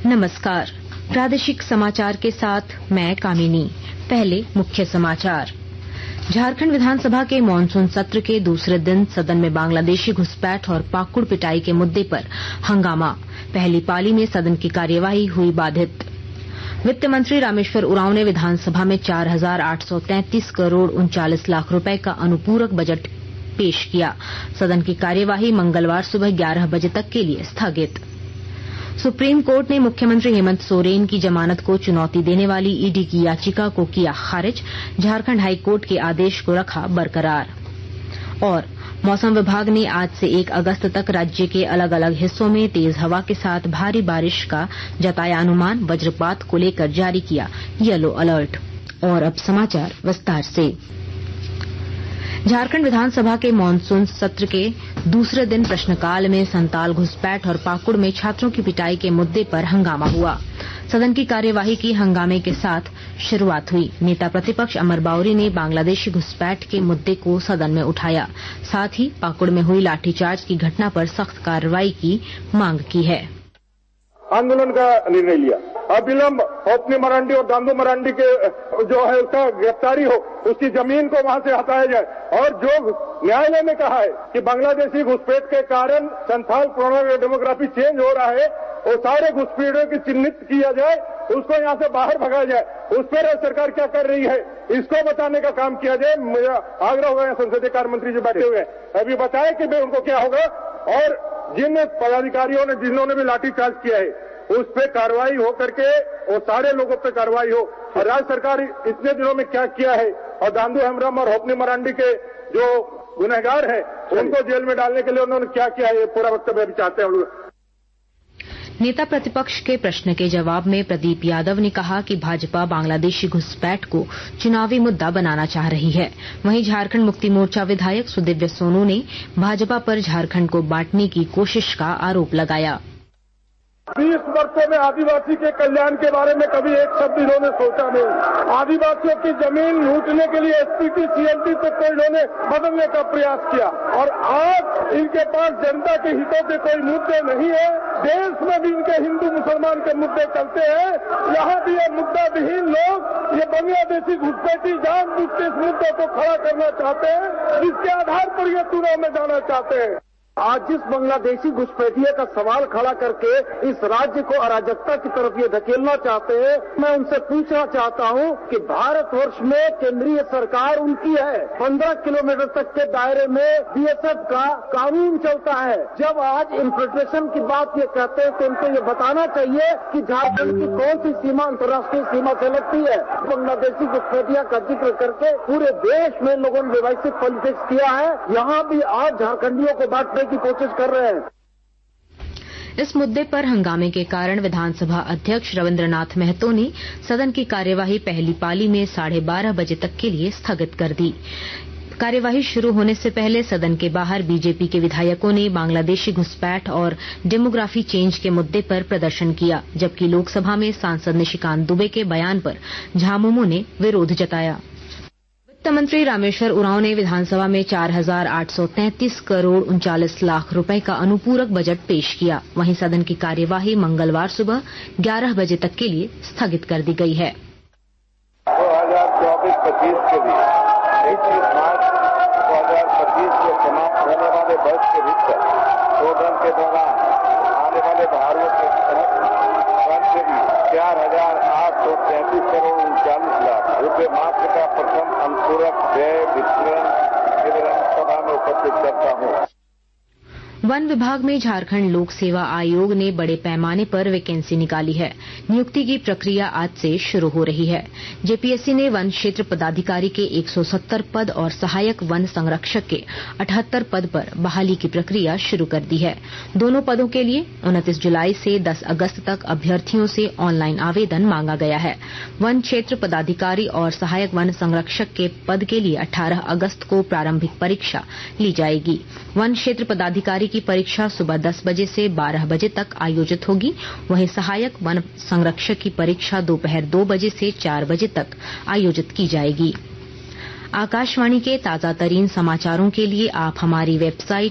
नमस्कार, प्रादेशिक समाचार के साथ मैं कामिनी। पहले मुख्य समाचार। झारखंड विधानसभा के मानसून सत्र के दूसरे दिन सदन में बांग्लादेशी घुसपैठ और पाकुड़ पिटाई के मुद्दे पर हंगामा। पहली पाली में सदन की कार्यवाही हुई बाधित। वित्त मंत्री रामेश्वर उरांव ने विधानसभा में 4,833 करोड़ 39 लाख रुपए का अनुपूरक बजट पेश किया। सदन की कार्यवाही मंगलवार सुबह 11 बजे तक के लिए स्थगित। सुप्रीम कोर्ट ने मुख्यमंत्री हेमंत सोरेन की जमानत को चुनौती देने वाली ईडी की याचिका को किया खारिज। झारखंड हाईकोर्ट के आदेश को रखा बरकरार। और मौसम विभाग ने आज से 1 अगस्त तक राज्य के अलग अलग हिस्सों में तेज हवा के साथ भारी बारिश का जताया अनुमान। वज्रपात को लेकर जारी किया येलो अलर्ट। और अब समाचार विस्तार से। झारखंड विधानसभा के मानसून सत्र के दूसरे दिन प्रश्नकाल में संताल घुसपैठ और पाकुड़ में छात्रों की पिटाई के मुद्दे पर हंगामा हुआ। सदन की कार्यवाही की हंगामे के साथ शुरुआत हुई। नेता प्रतिपक्ष अमर बाउरी ने बांग्लादेशी घुसपैठ के मुद्दे को सदन में उठाया। साथ ही पाकुड़ में हुई लाठीचार्ज की घटना पर सख्त कार्रवाई की मांग की है। आंदोलन का निर्णय लिया। अविलंब होपनी मरांडी और दांदू मरांडी के जो है उसका गिरफ्तारी हो, उसकी जमीन को वहां से हटाया जाए। और जो न्यायालय ने कहा है कि बांग्लादेशी घुसपैठ के कारण संथाल डेमोग्राफी चेंज हो रहा है, वो सारे घुसपैठियों की चिन्हित किया जाए, उसको यहाँ से बाहर भगाया जाए। उस पर सरकार क्या कर रही है, इसको बताने का काम किया जाए। मेरा आग्रह होगा, संसदीय कार्य मंत्री जी बैठे हुए अभी बताए कि उनको क्या होगा। और जिन पदाधिकारियों ने जिन्होंने भी लाठीचार्ज किया है उस पे कार्रवाई हो करके वो सारे लोगों पे कार्रवाई हो। और राज्य सरकार इतने दिनों में क्या किया है और दांदू हेम्ब्रम और होपनी मरांडी के जो गुनहगार हैं उनको जेल में डालने के लिए उन्होंने क्या किया है, ये पूरा वक्तव्य भी चाहते हैं हम लोग। नेता प्रतिपक्ष के प्रश्न के जवाब में प्रदीप यादव ने कहा कि भाजपा बांग्लादेशी घुसपैठ को चुनावी मुद्दा बनाना चाह रही है। वहीं झारखंड मुक्ति मोर्चा विधायक सुदिव्य सोनू ने भाजपा पर झारखंड को बांटने की कोशिश का आरोप लगाया। 20 वर्षों में आदिवासी के कल्याण के बारे में कभी एक शब्द इन्होंने सोचा नहीं। आदिवासियों की जमीन लूटने के लिए एसपीटी सीएलटी तक को इन्होंने बदलने का प्रयास किया। और आज इनके पास जनता के हितों के कोई मुद्दे नहीं है। देश में भी इनके हिंदू मुसलमान के मुद्दे चलते हैं, यहाँ भी ये मुद्दा विहीन लोग ये बांग्लादेशी घुसपैठी जानबूझ के इस मुद्दे को खड़ा करना चाहते हैं, जिसके आधार पर ये चुनाव में जाना चाहते हैं। आज जिस बांग्लादेशी घुसपैठिए का सवाल खड़ा करके इस राज्य को अराजकता की तरफ ये धकेलना चाहते हैं, मैं उनसे पूछना चाहता हूं कि भारतवर्ष में केंद्रीय सरकार उनकी है। 15 किलोमीटर तक के दायरे में बीएसएफ का कानून चलता है। जब आज इन्फिल्ट्रेशन की बात ये कहते हैं तो उनको ये बताना चाहिए कि झारखंड की कौन सी सीमा अंतर्राष्ट्रीय सीमा से लगती है। बांग्लादेशी घुसपैठिया का जिक्र करके पूरे देश में लोगों ने डिवाइसिव पॉलिटिक्स किया है। यहाँ भी आज झारखंडियों को बांटने की कोशिश कर रहे हैं। इस मुद्दे पर हंगामे के कारण विधानसभा अध्यक्ष रविन्द्रनाथ महतो ने सदन की कार्यवाही पहली पाली में 12:30 बजे तक के लिए स्थगित कर दी। कार्यवाही शुरू होने से पहले सदन के बाहर बीजेपी के विधायकों ने बांग्लादेशी घुसपैठ और डेमोग्राफी चेंज के मुद्दे पर प्रदर्शन किया, जबकि लोकसभा में सांसद निशिकांत दुबे के बयान पर झामुमो ने विरोध जताया। वित्त मंत्री रामेश्वर उरांव ने विधानसभा में 4,833 करोड़ 39 लाख रुपए का अनुपूरक बजट पेश किया। वहीं सदन की कार्यवाही मंगलवार सुबह 11 बजे तक के लिए स्थगित कर दी गई है। 2024-25 के लिए 21 मार्च 2025 को समाप्त होने वाले वर्ष के भीतर सदन के दौरान आने वाले भारों के तहत से भी 4,833 करोड़ 39 लाख रुपए मात्र का प्रथम अनुपूरक व्यय विवरण सभा में उपस्थित करता हूँ। वन विभाग में झारखंड लोक सेवा आयोग ने बड़े पैमाने पर वैकेंसी निकाली है। नियुक्ति की प्रक्रिया आज से शुरू हो रही है। जेपीएससी ने वन क्षेत्र पदाधिकारी के 170 पद और सहायक वन संरक्षक के 78 पद पर बहाली की प्रक्रिया शुरू कर दी है। दोनों पदों के लिए 29 जुलाई से 10 अगस्त तक अभ्यर्थियों से ऑनलाइन आवेदन मांगा गया है। वन क्षेत्र पदाधिकारी और सहायक वन संरक्षक के पद के लिए 18 अगस्त को प्रारंभिक परीक्षा ली जाएगी। वन क्षेत्र पदाधिकारी की परीक्षा सुबह 10 बजे से 12 बजे तक आयोजित होगी। वहीं सहायक वन संरक्षक की परीक्षा दोपहर 2 बजे से 4 बजे तक आयोजित की जाएगी। आकाशवाणी के ताजा तरीन समाचारों के लिए आप हमारी वेबसाइट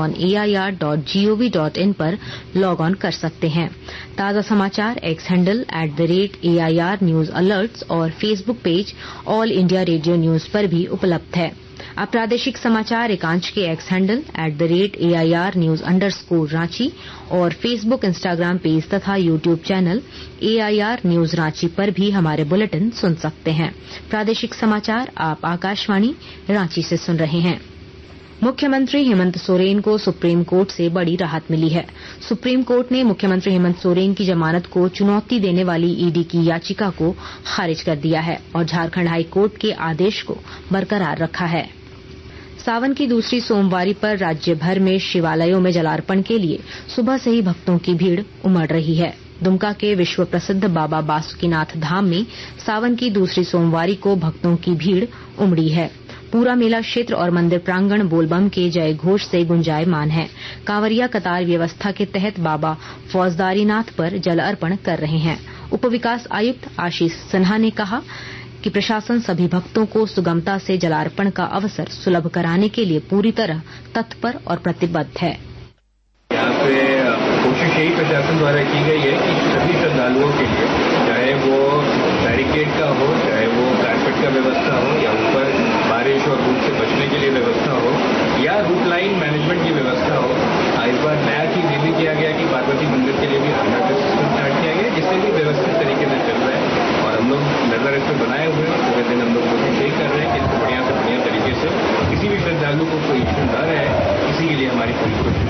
newsonair.gov.in पर लॉग ऑन कर सकते हैं। ताजा समाचार X handle @AIR news alerts और Facebook page all India radio news पर भी उपलब्ध है। अब प्रादेशिक समाचार एकांश के X handle @AIR news _Ranchi और फेसबुक, इंस्टाग्राम पेज तथा YouTube channel AIR news Ranchi पर भी हमारे बुलेटिन सुन सकते हैं। प्रादेशिक समाचार आप आकाशवाणी रांची से सुन रहे हैं। मुख्यमंत्री हेमंत सोरेन को सुप्रीम कोर्ट से बड़ी राहत मिली है। सुप्रीम कोर्ट ने मुख्यमंत्री हेमंत सोरेन की जमानत को चुनौती देने वाली ईडी की याचिका को खारिज कर दिया है और झारखंड हाई कोर्ट के आदेश को बरकरार रखा है। सावन की दूसरी सोमवारी पर राज्य भर में शिवालयों में जलार्पण के लिए सुबह से ही भक्तों की भीड़ उमड़ रही है। दुमका के विश्व प्रसिद्ध बाबा बासुकीनाथ धाम में सावन की दूसरी सोमवारी को भक्तों की भीड़ उमड़ी है। पूरा मेला क्षेत्र और मंदिर प्रांगण बोलबम के जय घोष से गुंजायमान है। कांवरिया कतार व्यवस्था के तहत बाबा फौजदारीनाथ पर जल अर्पण कर रहे हैं। उप विकास आयुक्त आशीष सिन्हा ने कहा कि प्रशासन सभी भक्तों को सुगमता से जलार्पण का अवसर सुलभ कराने के लिए पूरी तरह तत्पर और प्रतिबद्ध है। यहाँ पे कोशिश यही प्रशासन द्वारा की गई है कि सभी श्रद्धालुओं के लिए, चाहे वो बैरिकेड का हो, चाहे वो कारपेट का व्यवस्था हो, या ऊपर बारिश और धूप से बचने के लिए व्यवस्था हो, या रूट लाइन मैनेजमेंट की व्यवस्था हो। इस बार नया चीज ये भी किया गया कि पार्वती मंदिर के लिए भी रनर का सिस्टम स्टार्ट किया गया, जिससे भी व्यवस्थित तरीके से चल रहा है और हम लोग नजर इस पर बनाए हुए हैं। पूरे दिन हम लोग कोशिश यही कर रहे हैं कि बढ़िया से बढ़िया तरीके से किसी भी श्रद्धालु को कोई इश्यू न रहे, इसी के लिए हमारी पूरी कोशिश।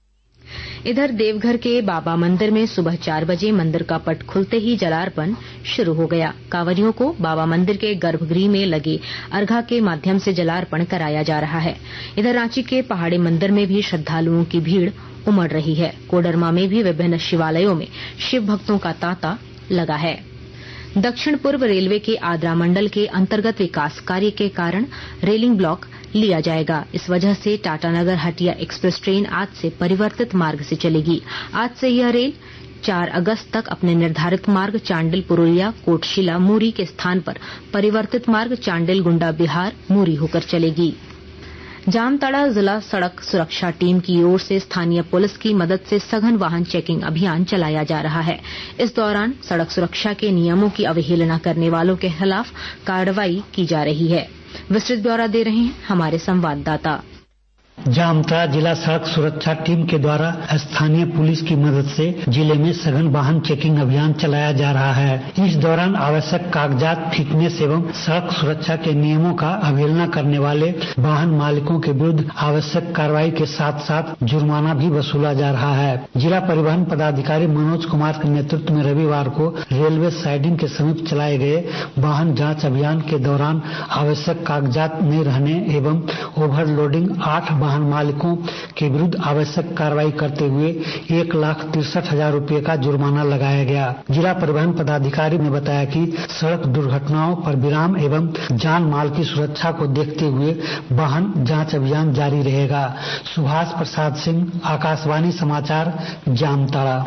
इधर देवघर के बाबा मंदिर में सुबह 4 बजे मंदिर का पट खुलते ही जलार्पण शुरू हो गया। कांवरियों को बाबा मंदिर के गर्भगृह में लगे अर्घा के माध्यम से जलार्पण कराया जा रहा है। इधर रांची के पहाड़ी मंदिर में भी श्रद्धालुओं की भीड़ उमड़ रही है। कोडरमा में भी विभिन्न शिवालयों में शिव भक्तों का तांता लगा है। दक्षिण पूर्व रेलवे के आद्रा मंडल के अंतर्गत विकास कार्य के कारण रेलिंग ब्लॉक लिया जाएगा। इस वजह से टाटानगर हटिया एक्सप्रेस ट्रेन आज से परिवर्तित मार्ग से चलेगी। आज से यह रेल 4 अगस्त तक अपने निर्धारित मार्ग चांडिल पुरुलिया कोटशिला मूरी के स्थान पर परिवर्तित मार्ग चांडिल गुंडा बिहार मूरी होकर चलेगी। जामताड़ा जिला सड़क सुरक्षा टीम की ओर से स्थानीय पुलिस की मदद से सघन वाहन चेकिंग अभियान चलाया जा रहा है। इस दौरान सड़क सुरक्षा के नियमों की अवहेलना करने वालों के खिलाफ कार्रवाई की जा रही है। विस्तृत ब्यौरा दे रहे हैं हमारे संवाददाता। जामताड़ा जिला सड़क सुरक्षा टीम के द्वारा स्थानीय पुलिस की मदद से जिले में सघन वाहन चेकिंग अभियान चलाया जा रहा है। इस दौरान आवश्यक कागजात, फिटनेस एवं सड़क सुरक्षा के नियमों का अवहेलना करने वाले वाहन मालिकों के विरुद्ध आवश्यक कार्रवाई के साथ साथ जुर्माना भी वसूला जा रहा है। जिला परिवहन पदाधिकारी मनोज कुमार के नेतृत्व में रविवार को रेलवे साइडिंग के समीप चलाए गए वाहन जाँच अभियान के दौरान आवश्यक कागजात नहीं रहने एवं ओवरलोडिंग 8 वाहन मालिकों के विरुद्ध आवश्यक कार्रवाई करते हुए 1,63,000 रुपये का जुर्माना लगाया गया। जिला परिवहन पदाधिकारी ने बताया कि सड़क दुर्घटनाओं पर विराम एवं जान माल की सुरक्षा को देखते हुए वाहन जांच अभियान जारी रहेगा। सुभाष प्रसाद सिंह, आकाशवाणी समाचार, जामताड़ा।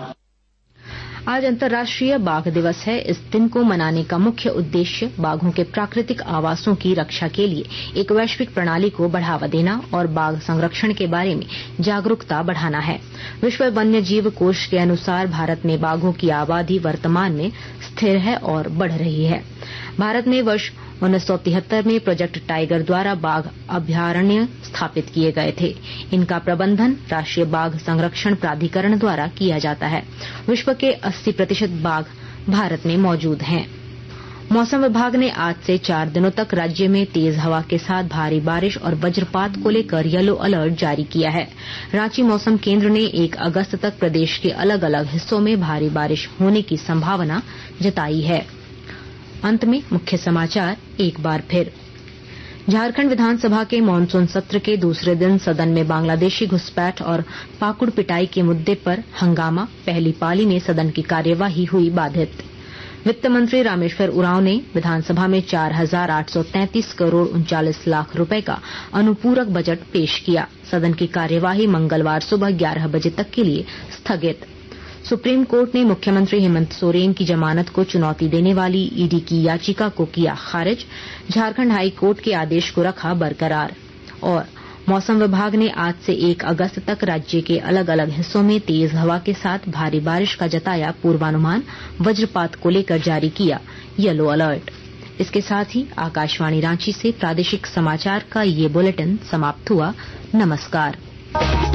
आज अंतर्राष्ट्रीय बाघ दिवस है। इस दिन को मनाने का मुख्य उद्देश्य बाघों के प्राकृतिक आवासों की रक्षा के लिए एक वैश्विक प्रणाली को बढ़ावा देना और बाघ संरक्षण के बारे में जागरूकता बढ़ाना है। विश्व वन्य जीव कोष के अनुसार भारत में बाघों की आबादी वर्तमान में स्थिर है और बढ़ रही है। भारत में वर्ष 1973 में प्रोजेक्ट टाइगर द्वारा बाघ अभयारण्य स्थापित किए गए थे। इनका प्रबंधन राष्ट्रीय बाघ संरक्षण प्राधिकरण द्वारा किया जाता है। विश्व के 80% बाघ भारत में मौजूद हैं। मौसम विभाग ने आज से 4 दिनों तक राज्य में तेज हवा के साथ भारी बारिश और वज्रपात को लेकर येलो अलर्ट जारी किया है। रांची मौसम केंद्र ने 1 अगस्त तक प्रदेश के अलग अलग हिस्सों में भारी बारिश होने की संभावना जताई है। अंत में मुख्य समाचार एक बार फिर। झारखंड विधानसभा के मानसून सत्र के दूसरे दिन सदन में बांग्लादेशी घुसपैठ और पाकुड़ पिटाई के मुद्दे पर हंगामा। पहली पाली में सदन की कार्यवाही हुई बाधित। वित्त मंत्री रामेश्वर उरांव ने विधानसभा में 4,833 करोड़ 39 लाख रुपए का अनुपूरक बजट पेश किया। सदन की कार्यवाही मंगलवार सुबह 11 बजे तक के लिए स्थगित। सुप्रीम कोर्ट ने मुख्यमंत्री हेमंत सोरेन की जमानत को चुनौती देने वाली ईडी की याचिका को किया खारिज। झारखंड हाई कोर्ट के आदेश को रखा बरकरार। और मौसम विभाग ने आज से 1 अगस्त तक राज्य के अलग अलग हिस्सों में तेज हवा के साथ भारी बारिश का जताया पूर्वानुमान। वज्रपात को लेकर जारी किया येलो अलर्ट। इसके साथ ही आकाशवाणी रांची से प्रादेशिक समाचार का ये बुलेटिन समाप्त हुआ। नमस्कार।